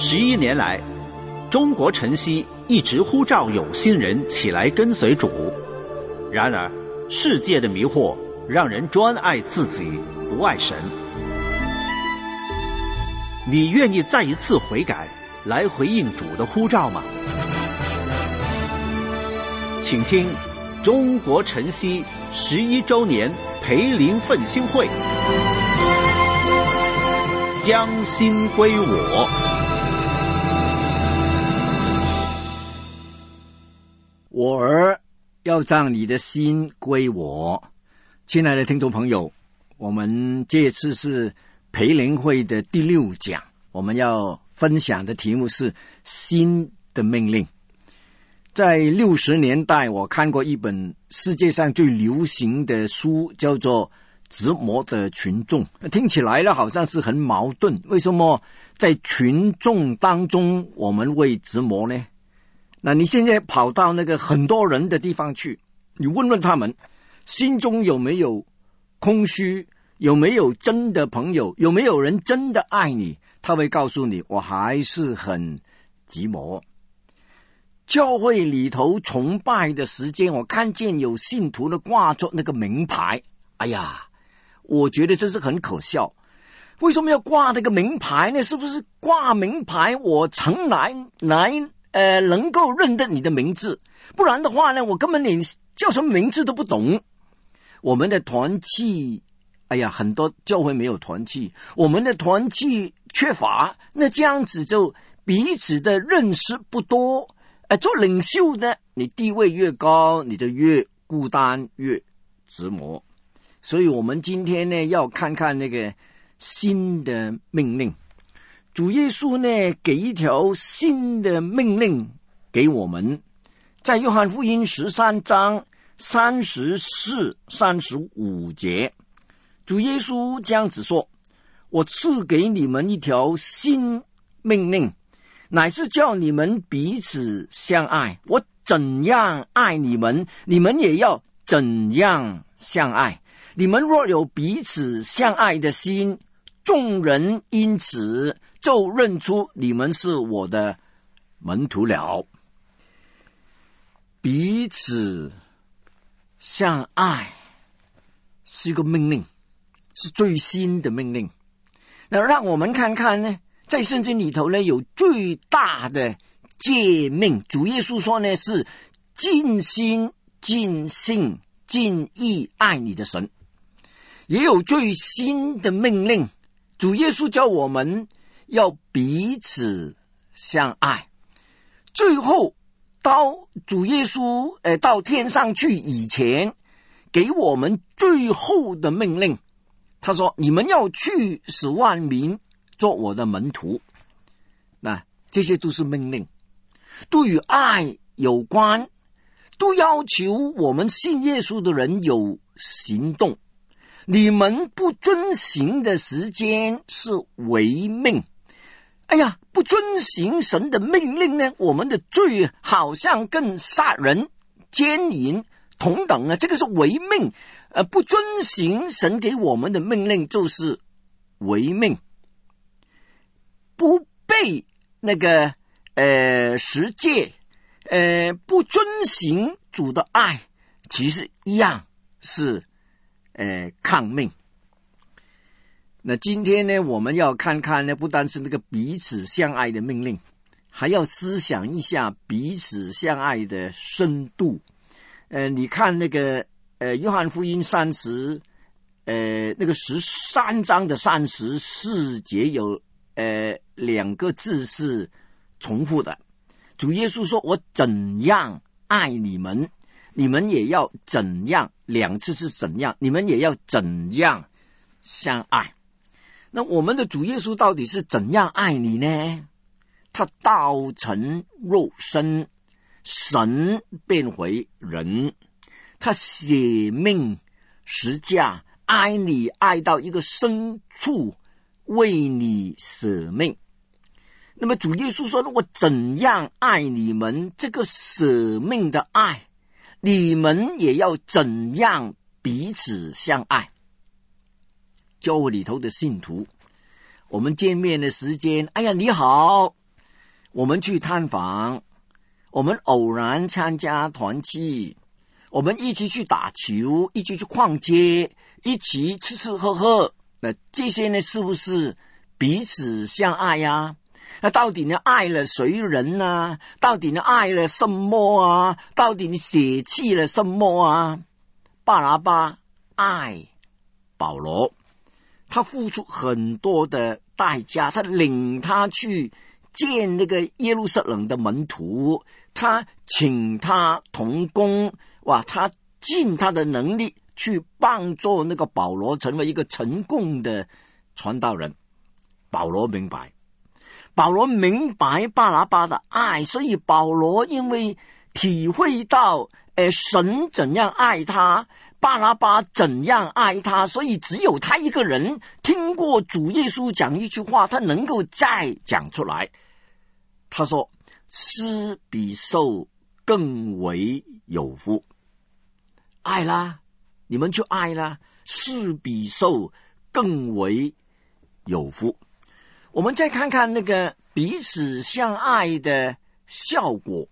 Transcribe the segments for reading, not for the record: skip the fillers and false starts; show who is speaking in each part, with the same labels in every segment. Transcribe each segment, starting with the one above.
Speaker 1: 11年来，中国晨曦一直呼召有心人起来跟随主。然而，世界的迷惑让人专爱自己，不爱神。你愿意再一次悔改，来回应主的呼召吗？请听中国晨曦11周年培灵奋兴会，将心归我。
Speaker 2: 我儿要让你的心归我。亲爱的听众朋友，我们这次是培灵会的第6讲，我们要分享的题目是新的命令。在60年代，我看过一本世界上最流行的书，叫做《折磨的群众》。听起来呢，好像是很矛盾。为什么在群众当中我们会折磨呢？那你现在跑到那个很多人的地方去，你问问他们，心中有没有空虚？有没有真的朋友？有没有人真的爱你？他会告诉你，我还是很寂寞。教会里头崇拜的时间，我看见有信徒的挂着那个名牌，哎呀，我觉得这是很可笑。为什么要挂这个名牌呢？是不是挂名牌我常来能够认得你的名字？不然的话呢，我根本连叫什么名字都不懂。我们的团契，哎呀，很多教会没有团契，我们的团契缺乏，那这样子就彼此的认识不多。做领袖呢，你地位越高，你就越孤单，越折磨。所以我们今天呢，要看看那个新的命令。主耶稣呢，给一条新的命令给我们，在约翰福音13章34、35节，主耶稣这样子说：我赐给你们一条新命令，乃是叫你们彼此相爱。我怎样爱你们，你们也要怎样相爱。你们若有彼此相爱的心，众人因此就认出你们是我的门徒了。彼此相爱是一个命令，是最新的命令。那让我们看看呢，在圣经里头呢，有最大的诫命，主耶稣说呢，是尽心、尽性、尽意爱你的神。也有最新的命令，主耶稣教我们要彼此相爱。最后到主耶稣到天上去以前，给我们最后的命令，他说：你们要去使万民做我的门徒。那这些都是命令，都与爱有关，都要求我们信耶稣的人有行动。你们不遵行的时间是违命。哎呀，不遵行神的命令呢，我们的罪好像跟杀人、奸淫同等啊，这个是违命。不遵行神给我们的命令就是违命。不被那个十诫，不遵行主的爱，其实一样是抗命。那今天呢，我们要看看呢，不单是那个彼此相爱的命令，还要思想一下彼此相爱的深度。你看那个约翰福音那个13章的34节有2个字是重复的。主耶稣说：我怎样爱你们，你们也要怎样。2次是怎样，你们也要怎样相爱。那我们的主耶稣到底是怎样爱你呢？他道成肉身，神变回人，他舍命十架，爱你爱到一个深处，为你舍命。那么主耶稣说：我怎样爱你们，这个舍命的爱，你们也要怎样彼此相爱。教会里头的信徒，我们见面的时间，哎呀你好， 我们去探访，我们偶然参加团契，我们一起去打球，一起去逛街，一起吃吃喝喝，那这些呢，是不是彼此相爱呀？那到底呢，爱了谁人啊？到底呢，爱了什么啊？到底你舍弃了什么啊？巴拿巴爱保罗，他付出很多的代价，他领他去见那个耶路撒冷的门徒，他请他同工，哇，他尽他的能力去帮助那个保罗成为一个成功的传道人。保罗明白巴拿巴的爱，所以保罗因为体会到神怎样爱他，巴拿巴怎样爱他，所以只有他一个人听过主耶稣讲一句话，他能够再讲出来。他说，施比受更为有福。爱啦，你们就爱啦，施比受更为有福。我们再看看那个彼此相爱的效果。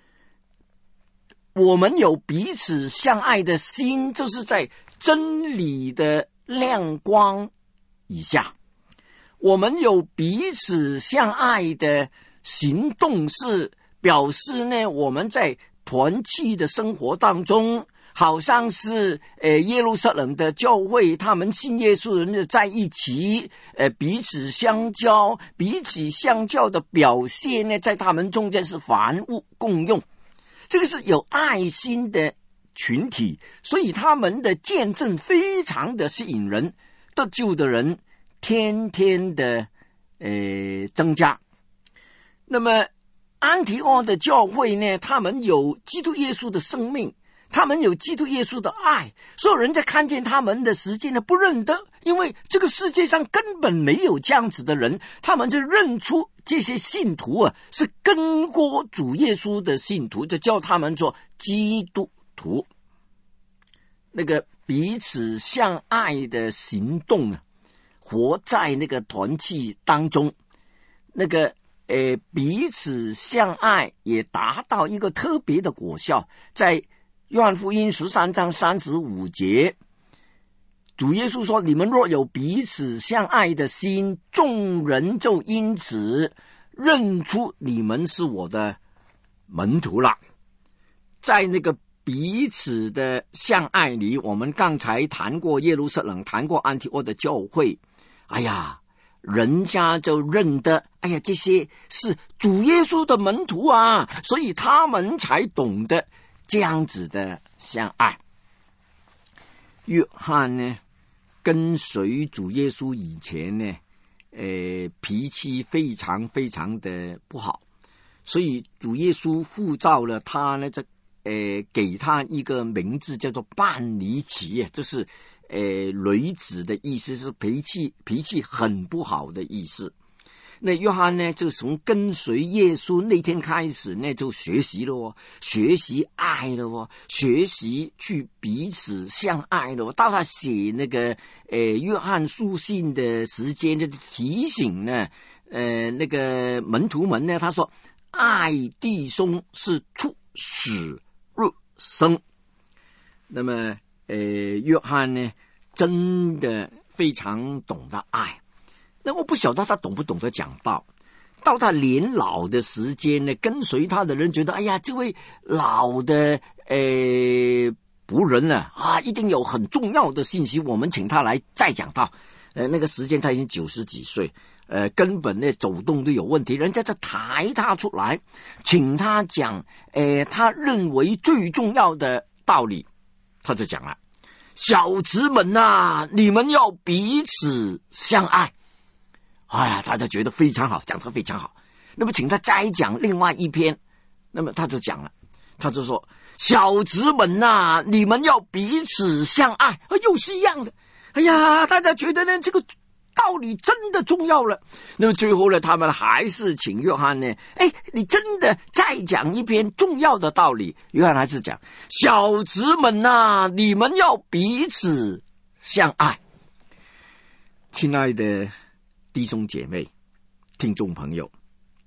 Speaker 2: 我们有彼此相爱的心，就是在真理的亮光以下；我们有彼此相爱的行动，是表示呢，我们在团契的生活当中，好像是耶路撒冷的教会，他们信耶稣的人在一起，彼此相交，彼此相交的表现呢，在他们中间是凡物共用。这个是有爱心的群体，所以他们的见证非常的吸引人，得救的人天天的增加。那么安提阿的教会呢，他们有基督耶稣的生命，他们有基督耶稣的爱，所有人在看见他们的时间呢，不认得，因为这个世界上根本没有这样子的人，他们就认出这些信徒啊，是跟过主耶稣的信徒，就叫他们做基督徒。那个彼此相爱的行动啊，活在那个团契当中，那个彼此相爱也达到一个特别的果效。在约翰福音13章35节，主耶稣说，你们若有彼此相爱的心，众人就因此认出你们是我的门徒了。在那个彼此的相爱里，我们刚才谈过耶路撒冷，谈过安提阿的教会，哎呀，人家就认得，哎呀，这些是主耶稣的门徒啊，所以他们才懂得这样子的相爱。约翰呢，跟随主耶稣以前呢，脾气非常非常的不好，所以主耶稣呼召了他呢，给他一个名字叫做半尼奇，就是雷子的意思，是脾气很不好的意思。那约翰呢，就从跟随耶稣那天开始呢，就学习了哦，学习爱了哦，学习去彼此相爱了哦。到他写那个约翰书信的时间，就提醒呢，那个门徒们呢，他说爱弟兄是出始入生。那么约翰呢，真的非常懂得爱。那我不晓得他懂不懂得讲道，到他年老的时间呢，跟随他的人觉得，哎呀，这位老的仆人啊，一定有很重要的信息，我们请他来再讲道。那个时间他已经90几岁，根本呢走动都有问题，人家就抬他出来，请他讲，他认为最重要的道理，他就讲了，小子们啊，你们要彼此相爱。哎呀，大家觉得非常好，讲得非常好。那么请他再讲另外一篇，那么他就讲了，他就说，小子们啊，你们要彼此相爱，又是一样的。哎呀，大家觉得呢，这个道理真的重要了。那么最后呢，他们还是请约翰呢，你真的再讲一篇重要的道理。约翰还是讲，小子们啊，你们要彼此相爱。亲爱的弟兄姐妹、听众朋友，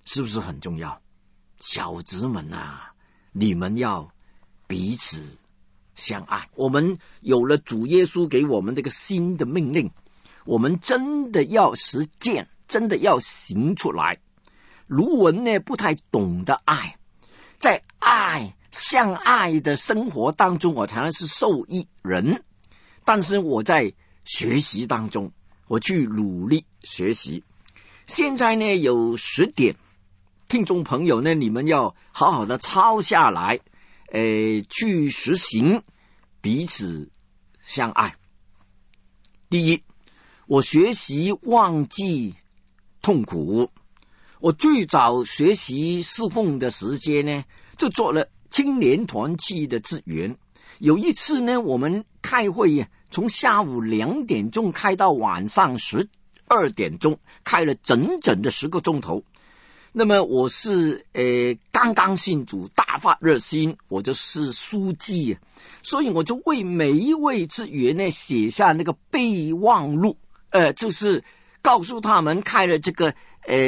Speaker 2: 是不是很重要？小子们啊，你们要彼此相爱。我们有了主耶稣给我们这个新的命令，我们真的要实践，真的要行出来。卢文呢不太懂得爱，在相爱的生活当中，我常常是受益人，但是我在学习当中，我去努力学习。现在呢有10点，听众朋友呢，你们要好好的抄下来，去实行彼此相爱。第一，我学习忘记痛苦。我最早学习侍奉的时间呢，就做了青年团契的职员。有一次呢，我们开会从下午2点钟开到晚上12点钟，开了整整的10个钟头。那么我是刚刚信主，大发热心，我就是书记，所以我就为每一位职员呢写下那个备忘录，就是告诉他们开了这个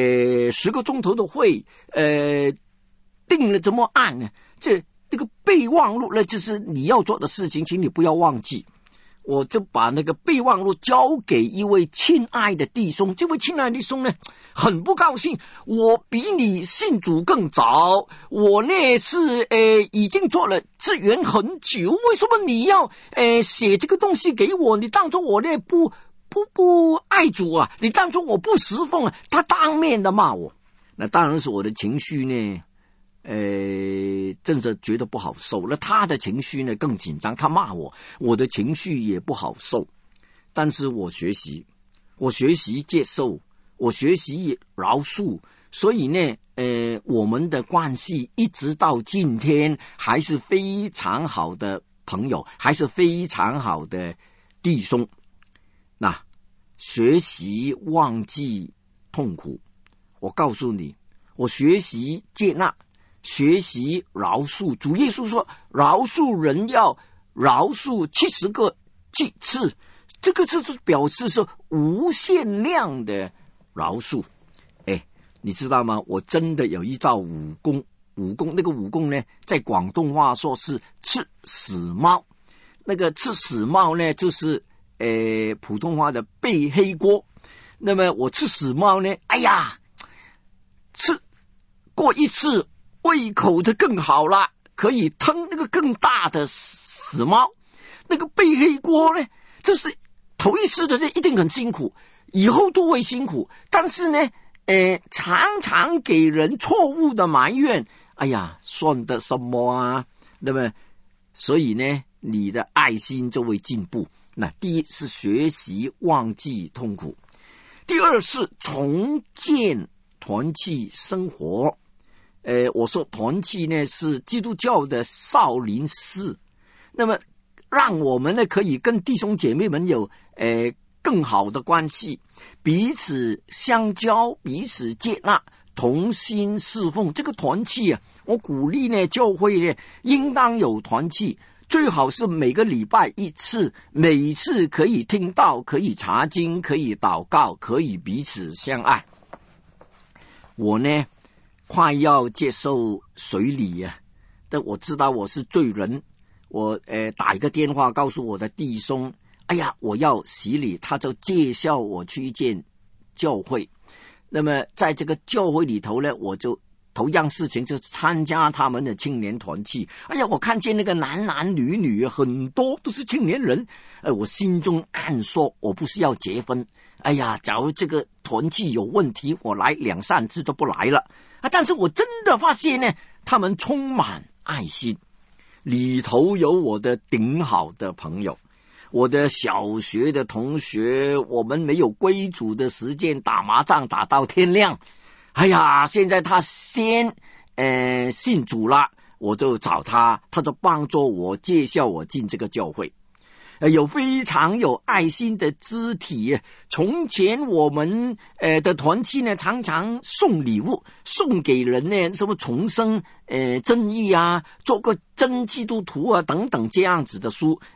Speaker 2: 10个钟头的会，定了怎么按呢？这个备忘录呢，就是你要做的事情，请你不要忘记。我就把那个备忘录交给一位亲爱的弟兄，这位亲爱的弟兄呢很不高兴，我比你信主更早，我呢是已经做了职员很久，为什么你要写这个东西给我？你当作我呢不爱主啊，你当作我不侍奉啊。他当面的骂我，那当然是我的情绪呢真是觉得不好受。那他的情绪呢更紧张，他骂我，我的情绪也不好受。但是我学习接受，我学习饶恕，所以呢我们的关系一直到今天还是非常好的朋友，还是非常好的弟兄。那学习忘记痛苦，我告诉你，我学习接纳，学习饶恕。主耶稣说饶恕人要饶恕70个几次，这个就是表示是无限量的饶恕。你知道吗？我真的有一招武功，那个武功呢在广东话说是吃死猫。那个吃死猫呢就是普通话的背黑锅。那么我吃死猫呢，吃过一次胃口就更好了，可以吞那个更大的死猫。那个背黑锅呢，这是头一次的，这一定很辛苦，以后都会辛苦。但是呢常常给人错误的埋怨，算得什么啊？那么所以呢你的爱心就会进步。那第一是学习忘记痛苦，第二是重建团契生活。我说团契呢是基督教的少林寺，那么让我们呢可以跟弟兄姐妹们有更好的关系，彼此相交，彼此接纳，同心侍奉。这个团契啊，我鼓励呢教会呢应当有团契，最好是每个礼拜1次，每次可以听到，可以查经，可以祷告，可以彼此相爱。我呢快要接受水礼啊，但我知道我是罪人，我打一个电话告诉我的弟兄，我要洗礼，他就介绍我去一间教会。那么在这个教会里头呢，我就头样事情就参加他们的青年团契。我看见那个男男女女很多都是青年人，我心中暗说，我不是要结婚。假如这个团契有问题，我来2-3次就不来了。但是我真的发现呢，他们充满爱心，里头有我的顶好的朋友，我的小学的同学，我们没有归主的时间打麻将打到天亮。现在他先信主了，我就找他，他就帮助我介绍我进这个教会。有非常有爱心的肢体。从前我们的团契呢，常常送礼物，送给人呢，什么重生正义啊，做个真基督徒啊等等这样子的书。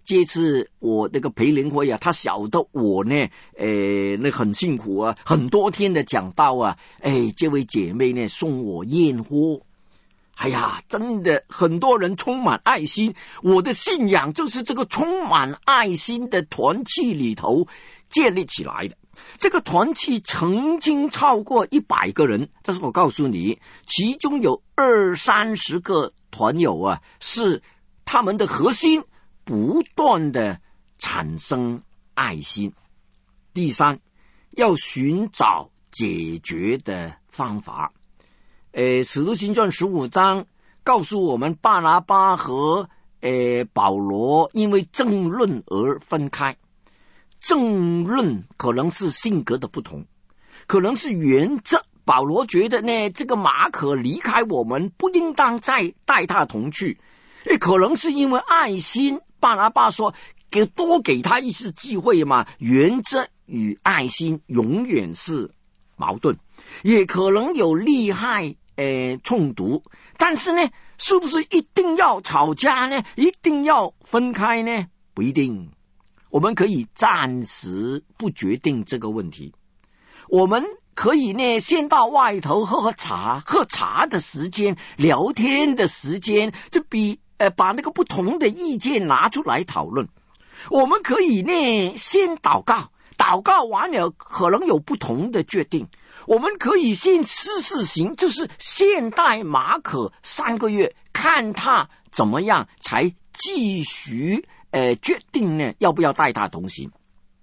Speaker 2: 这次我那个培灵会啊，他晓得我呢，那很辛苦啊，很多天的讲道啊，这位姐妹呢送我燕窝。哎呀，真的很多人充满爱心，我的信仰就是这个充满爱心的团契里头建立起来的。这个团契曾经超过100个人，但是我告诉你，其中有20-30个团友啊，是他们的核心不断的产生爱心。第三，要寻找解决的方法。使徒行传15章告诉我们，巴拿巴和保罗因为争论而分开。争论可能是性格的不同，可能是原则。保罗觉得呢，这个马可离开我们，不应当再带他同去。可能是因为爱心，巴拿巴说多给他一次机会嘛。原则与爱心永远是矛盾，也可能有利害冲突，但是呢，是不是一定要吵架呢？一定要分开呢？不一定。我们可以暂时不决定这个问题，我们可以呢先到外头喝茶的时间，聊天的时间，就比把那个不同的意见拿出来讨论。我们可以呢先祷告完了可能有不同的决定。我们可以先试行，就是先带马可3个月，看他怎么样，才继续决定呢要不要带他同行。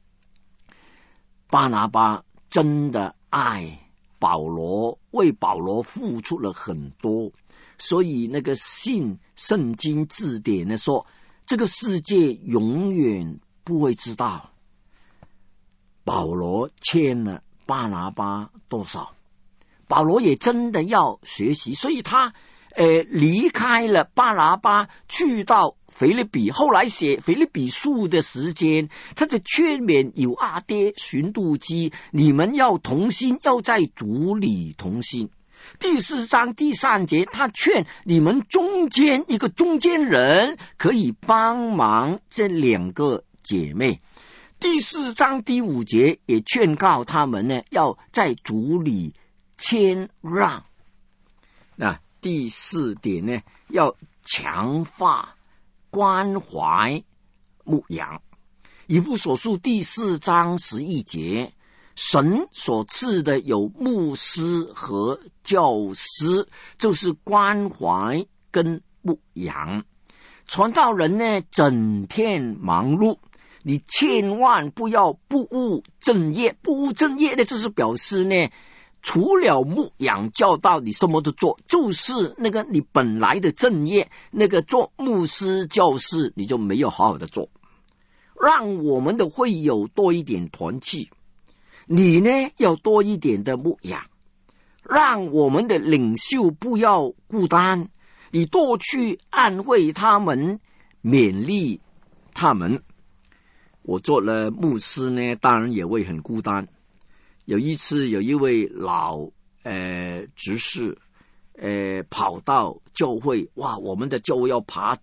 Speaker 2: 巴拿巴真的爱保罗，为保罗付出了很多，所以那个圣经字典呢说，这个世界永远不会知道保罗欠了巴拿巴多少。保罗也真的要学习，所以他离开了巴拿巴，去到腓立比。后来写腓立比书的时间，他就劝勉有阿爹寻妒基，你们要同心，要在主里同心。第4章第3节，他劝你们中间一个中间人可以帮忙这2个姐妹。第4章第5节也劝告他们呢，要在主里谦让。那第4点呢，要强化关怀牧养。以弗所书第4章11节，神所赐的有牧师和教师，就是关怀跟牧养。传道人呢，整天忙碌，你千万不要不务正业。不务正业呢，就是表示呢，除了牧养教导，你什么都做，就是那个你本来的正业，那个做牧师教师你就没有好好的做。让我们的会友多一点团契，你呢要多一点的牧养。让我们的领袖不要孤单，你多去安慰他们，勉励他们。我做了牧师呢，当然也会很孤单。有一次有一位老执事跑到教会，哇，我们的教会要爬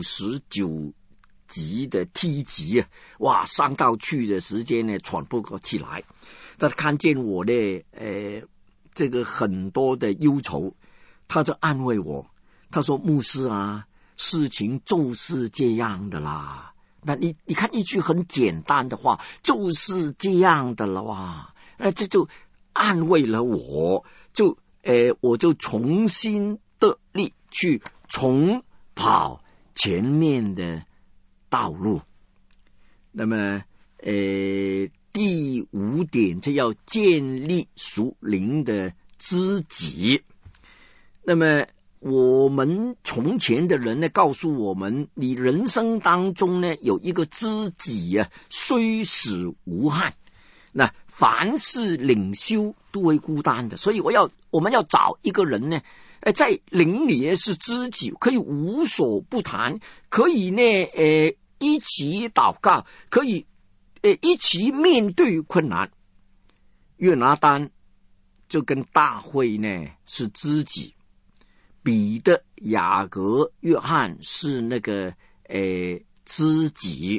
Speaker 2: 99级的梯级啊，哇，上到去的时间呢喘不过气来。他看见我的这个很多的忧愁，他就安慰我，他说，牧师啊，事情就是这样的啦。那你看一句很简单的话，就是这样的了哇。这就安慰了我，我就重新得力去重跑前面的道路。那么第5点，就要建立属灵的知己。那么我们从前的人呢，告诉我们，你人生当中呢有一个知己啊，虽死无憾。那凡是领袖都会孤单的，所以我们要找一个人呢，在灵里是知己，可以无所不谈，可以呢一起祷告，可以一起面对困难。约拿单就跟大卫呢是知己，彼得、雅各、约翰是那个知己。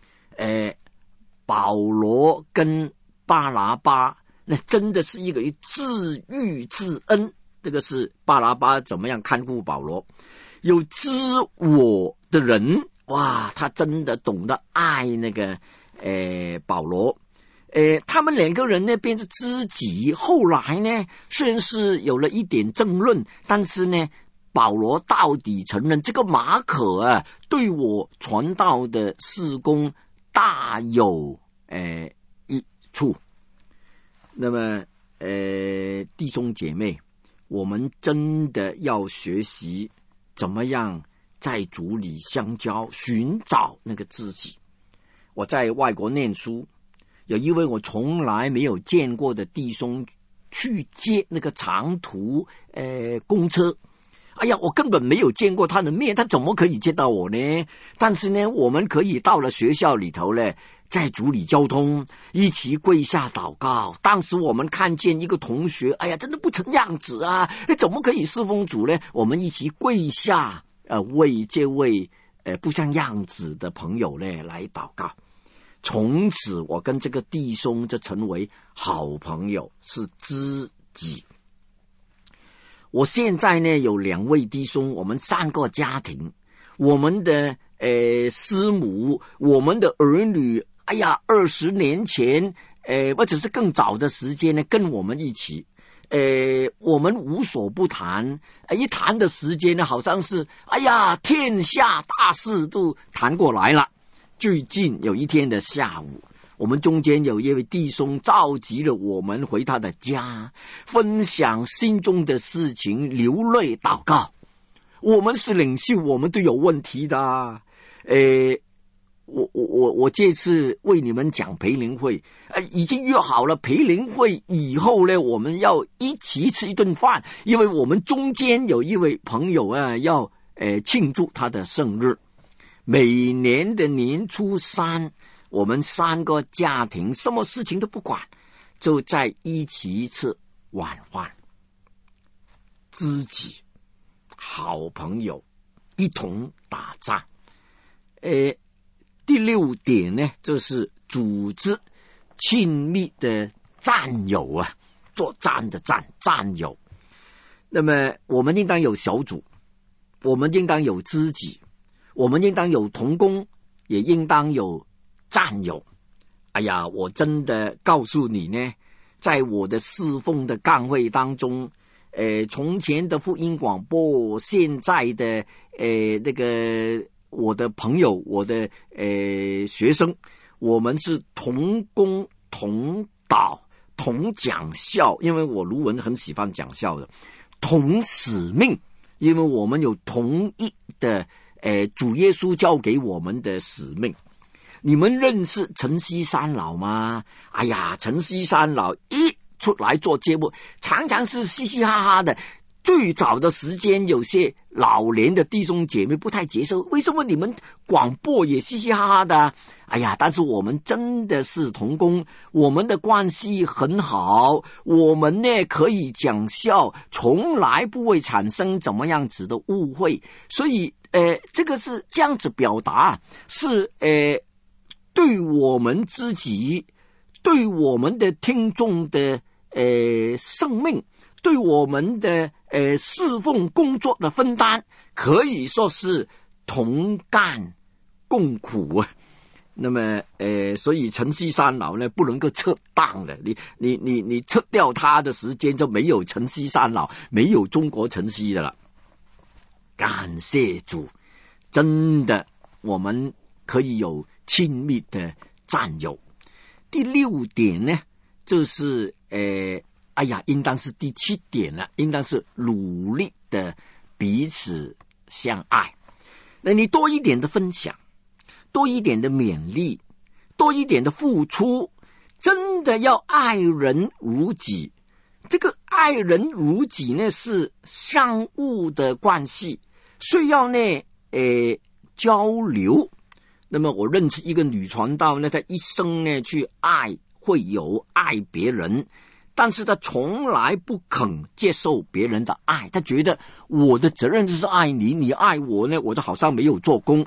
Speaker 2: 保罗跟巴拿巴那真的是一个知遇之恩，这个是巴拿巴怎么样看顾保罗。有知我的人，哇，他真的懂得爱那个保罗。他们两个人呢变成知己，后来呢虽然是有了一点争论，但是呢保罗到底承认这个马可啊对我传道的事工大有益处。那么弟兄姐妹，我们真的要学习怎么样在主里相交，寻找那个知己。我在外国念书，有一位我从来没有见过的弟兄去接那个长途公车。哎呀，我根本没有见过他的面，他怎么可以见到我呢？但是呢，我们可以到了学校里头呢，在主里交通，一起跪下祷告。当时我们看见一个同学，哎呀，真的不成样子啊！怎么可以侍奉主呢？我们一起跪下，为这位不像样子的朋友呢来祷告。从此，我跟这个弟兄就成为好朋友，是知己。我现在呢有2位弟兄，我们3个家庭，我们的师母，我们的儿女，哎呀，20年前或者是更早的时间呢，跟我们一起，我们无所不谈，一谈的时间呢，好像是哎呀天下大事都谈过来了。最近有一天的下午，我们中间有一位弟兄召集了我们回他的家，分享心中的事情，流泪祷告。我们是领袖，我们都有问题的。我这次为你们讲培灵会，已经约好了培灵会以后呢，我们要一起吃一顿饭，因为我们中间有一位朋友啊，要庆祝他的生日。每年的年初3，我们3个家庭什么事情都不管，就在一起吃晚饭。知己好朋友一同打仗。第6点呢，就是组织亲密的战友啊，作战的战友。那么我们应当有小组，我们应当有知己，我们应当有同工，也应当有战友。哎呀，我真的告诉你呢，在我的侍奉的岗位当中，从前的福音广播，现在的那个我的朋友，我的学生，我们是同工同导同讲校，因为我卢文很喜欢讲校的，同使命，因为我们有同一的主耶稣交给我们的使命。你们认识陈锡山老吗？哎呀，陈锡山老一出来做节目，常常是嘻嘻哈哈的。最早的时间，有些老年的弟兄姐妹不太接受，为什么你们广播也嘻嘻哈哈的？哎呀，但是我们真的是同工，我们的关系很好，我们呢可以讲笑，从来不会产生怎么样子的误会。所以这个是这样子表达，是对我们自己，对我们的听众的生命，对我们的侍奉工作的分担，可以说是同甘共苦啊。那么所以陈锡山老呢不能够撤档的，你撤掉他的时间，就没有陈锡山老，没有中国陈锡的了。感谢主，真的我们可以有亲密的战友。第6点呢，就是哎呀，应当是第7点了，应当是努力的彼此相爱。那你多一点的分享，多一点的勉励，多一点的付出，真的要爱人如己。这个爱人如己呢，是相互的关系，需要呢交流。那么我认识一个女传道呢，她一生呢去爱会友，爱别人，但是他从来不肯接受别人的爱，他觉得我的责任就是爱你，你爱我呢，我就好像没有做工。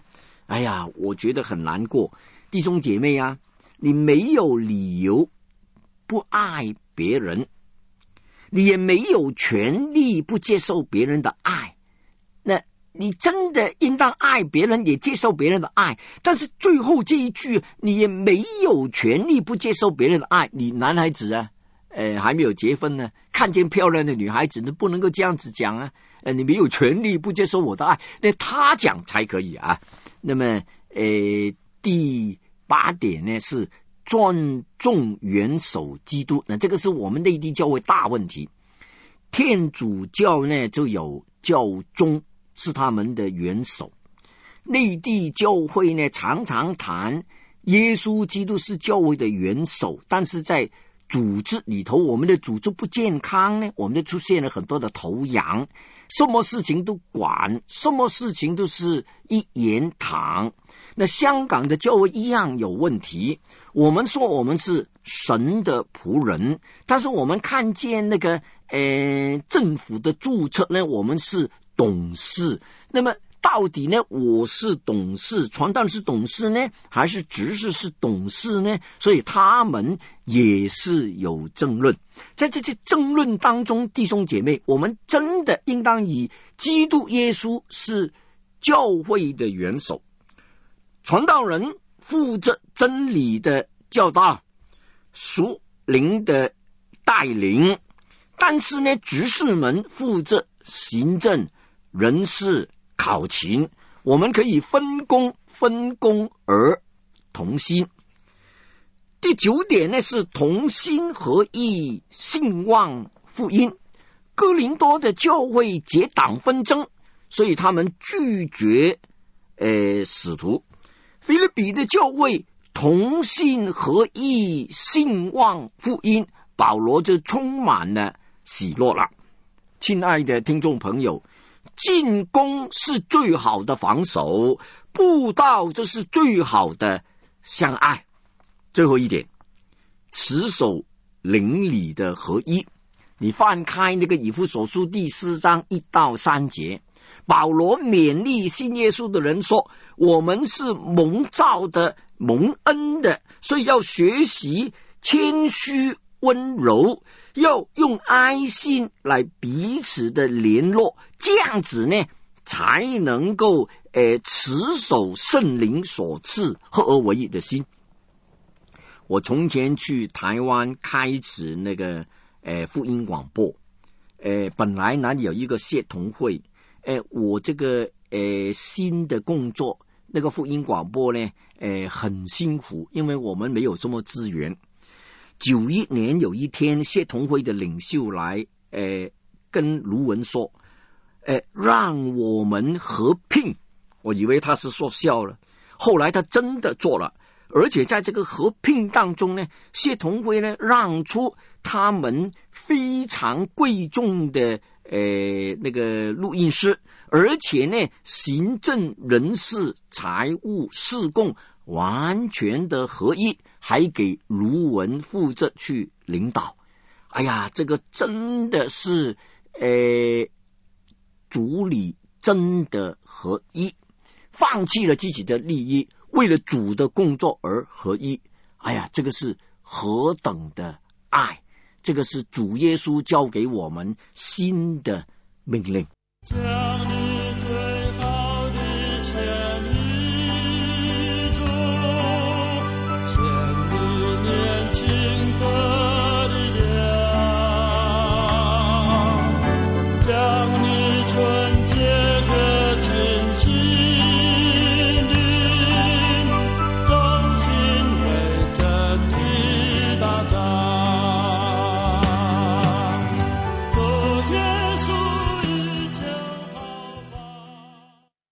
Speaker 2: 哎呀，我觉得很难过。弟兄姐妹啊，你没有理由不爱别人，你也没有权利不接受别人的爱。那你真的应当爱别人，也接受别人的爱，但是最后这一句，你也没有权利不接受别人的爱。你男孩子啊，还没有结婚呢，看见漂亮的女孩子，你不能够这样子讲啊。你没有权利不接受我的爱，那他讲才可以啊。那么第8点呢是尊重元首基督，那这个是我们内地教会大问题。天主教呢就有教宗是他们的元首，内地教会呢常常谈耶稣基督是教会的元首，但是在组织里头，我们的组织不健康呢，我们就出现了很多的头羊，什么事情都管，什么事情都是一言堂。那香港的教会一样有问题，我们说我们是神的仆人，但是我们看见那个政府的注册呢，我们是董事。那么到底呢，我是董事，传道是董事呢，还是执事是董事呢？所以他们也是有争论。在这些争论当中，弟兄姐妹，我们真的应当以基督耶稣是教会的元首，传道人负责真理的教导，属灵的带领，但是呢，执事们负责行政、人事、考勤，我们可以分工而同心。第9点呢是同心合意，兴旺福音。哥林多的教会结党纷争，所以他们拒绝使徒。腓立比的教会同心合意，兴旺福音，保罗就充满了喜乐了。亲爱的听众朋友，进攻是最好的防守，布道这是最好的相爱。最后一点，持守灵里的合一。你翻开那个以弗所书第4章1到3节，保罗勉励信耶稣的人说，我们是蒙召的、蒙恩的，所以要学习谦虚温柔，要用爱心来彼此的联络，这样子呢才能够持守圣灵所赐合而为一的心。我从前去台湾开始那个福音广播，本来那里有一个协同会，我这个新的工作那个福音广播呢很辛苦，因为我们没有什么资源。91年有一天，协同会的领袖来跟卢文说，让我们合并。我以为他是说笑了，后来他真的做了，而且在这个合并当中呢，协同会呢让出他们非常贵重的那个录音师，而且呢行政、人事、财务、事工完全的合一，还给卢文负责去领导。哎呀，这个真的是主理真的合一，放弃了自己的利益，为了主的工作而合一。哎呀，这个是何等的爱，这个是主耶稣教给我们新的命令。